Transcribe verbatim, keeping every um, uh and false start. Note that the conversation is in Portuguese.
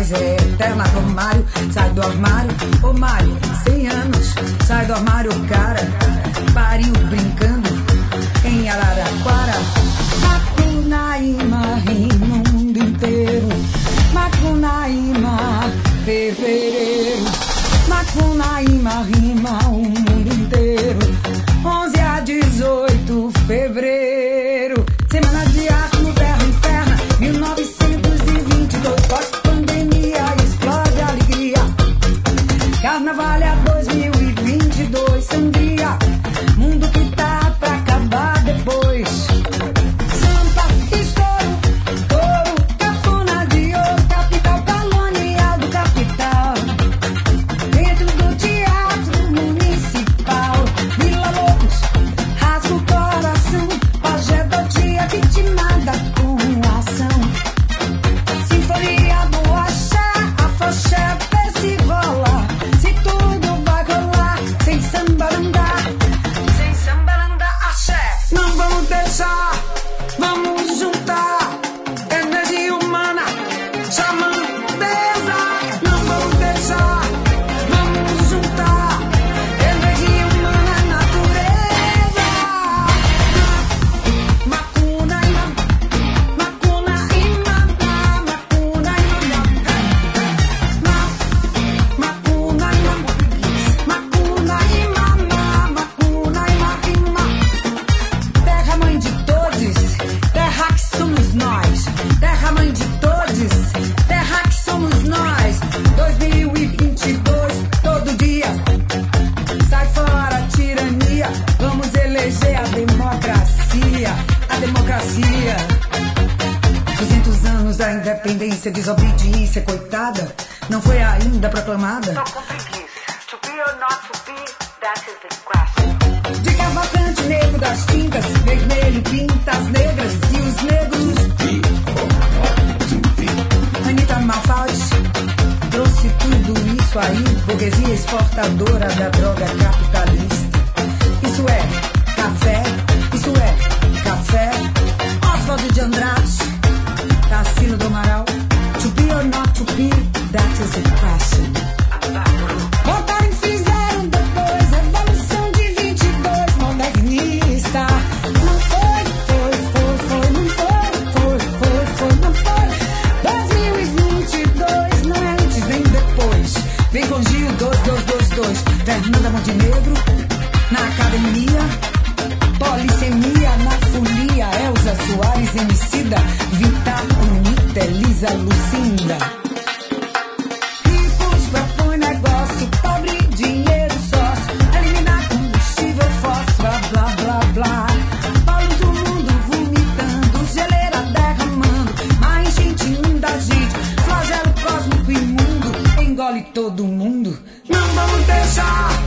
mas é eterna como Mário. Sai do armário, ô Mário, cem anos. Sai do armário, cara, pariu brincando em Araraquara. Macunaíma rima o mundo inteiro. Macunaíma, fevereiro. Macunaíma rima o mundo inteiro. onze a dezoito de fevereiro. Semana de arte no Terra Inferna. mil novecentos e vinte e dois. Pós-pandemia explode a alegria. Carnaval é dois mil e vinte e dois. Sangria, mundo que tá pra acabar depois. Sampa, estouro, touro, cafona de ouro. Capital colonial do capital. Dentro do teatro municipal. Vila Lobos, rasga o coração. Pajé do dia vitimada com ação. Sinfonia do axé, afoxé, festivola. Se tudo vai rolar, sem samba andar. Sem samba andar, axé. Não vamos deixar, vamos juntar. Energia humana, chamandeza. Não vamos deixar, vamos juntar. Energia humana, natureza. Macuna e macuna e mamá, macuna e mamá, macuna e macuna e mamá, macuna e marima. Terra mãe de todos, terra que somos nós. Terra mãe de todos, terra que somos nós. dois mil e vinte e dois, todo dia. Sai fora a tirania, vamos eleger a democracia. A democracia. duzentos anos da independência, desobediência, coitada, não foi ainda proclamada. Tô com preguiça. To be or not to be, that is the question. De Cavalcante negro das tintas, vermelho pintas negras e os negros. Anitta Malfatti trouxe tudo isso aí, burguesia exportadora da droga capitalista. Isso é café, isso é café. Oswaldo de Andrade, Tarsila do Amaral. To be or not to be, that is the question. Votaram e fizeram depois, revolução de vinte e dois, modernista. Não foi, foi, foi, foi, não foi, foi, foi, foi, não foi. dois mil e vinte e dois, não é antes nem depois. Vem com Gil, dois, dois, dois, dois. Fernanda Montenegro, na academia. Polissemia na folia. Elza Soares, Emicida. Vita, Unita, Elisa, Lucinda. Ricos propõe negócio, pobre dinheiro sócio. Eliminar combustível fóssil, blá, blá, blá, blá. Paulo do mundo vomitando, geleira derramando. Mais gente inunda a gente, flagelo cósmico imundo. Engole todo mundo. Não vamos deixar,